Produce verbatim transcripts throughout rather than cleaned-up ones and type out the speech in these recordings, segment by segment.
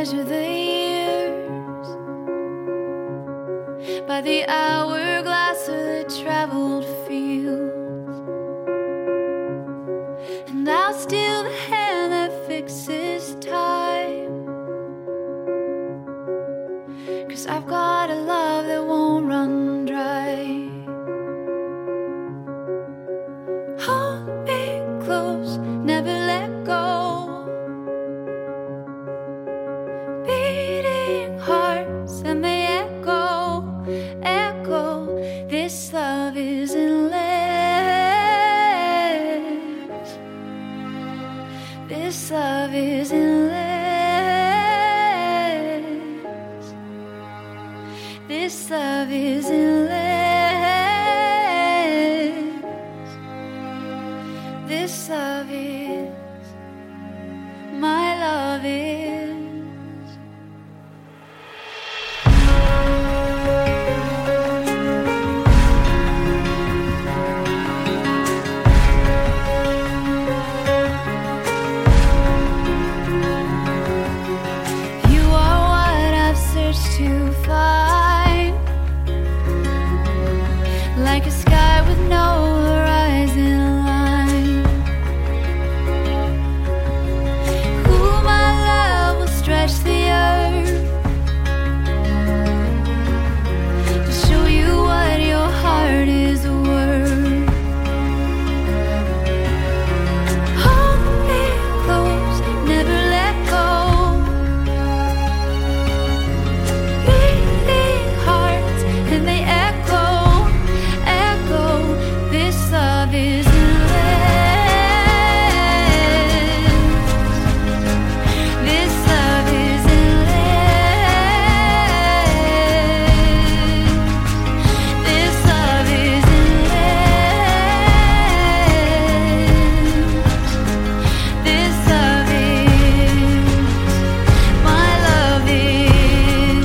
measure the years by the hourglass of the traveled fields, and I'll steal the hand that fixes time, 'cause I've got a love that won't run dry. Hold me close, never let go. Beating hearts and they echo, echo. This love is endless. This love is endless. This love is endless. This love is, my love is. You are what I've searched to find, like a sky with no horizon line. Who my love will stretch the earth to show you what your heart is worth. Hold me close, never let go. Beating hearts and they echo, echo. This love is endless. This love is endless. This love is endless. This love is, my love is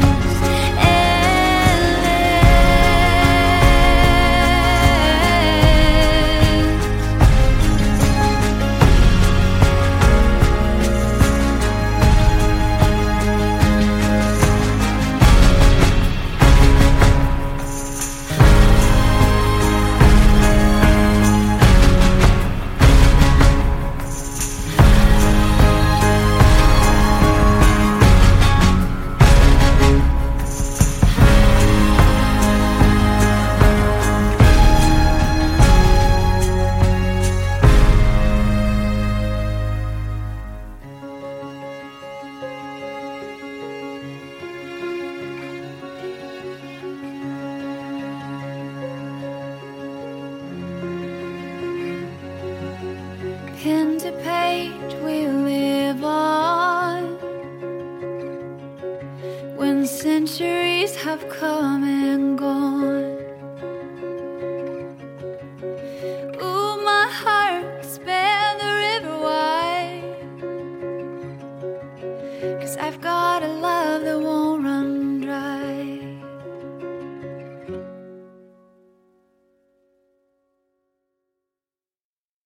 pen to page we live on, when centuries have come and gone. Ooh, my heart spanned the river wide, 'cause I've got a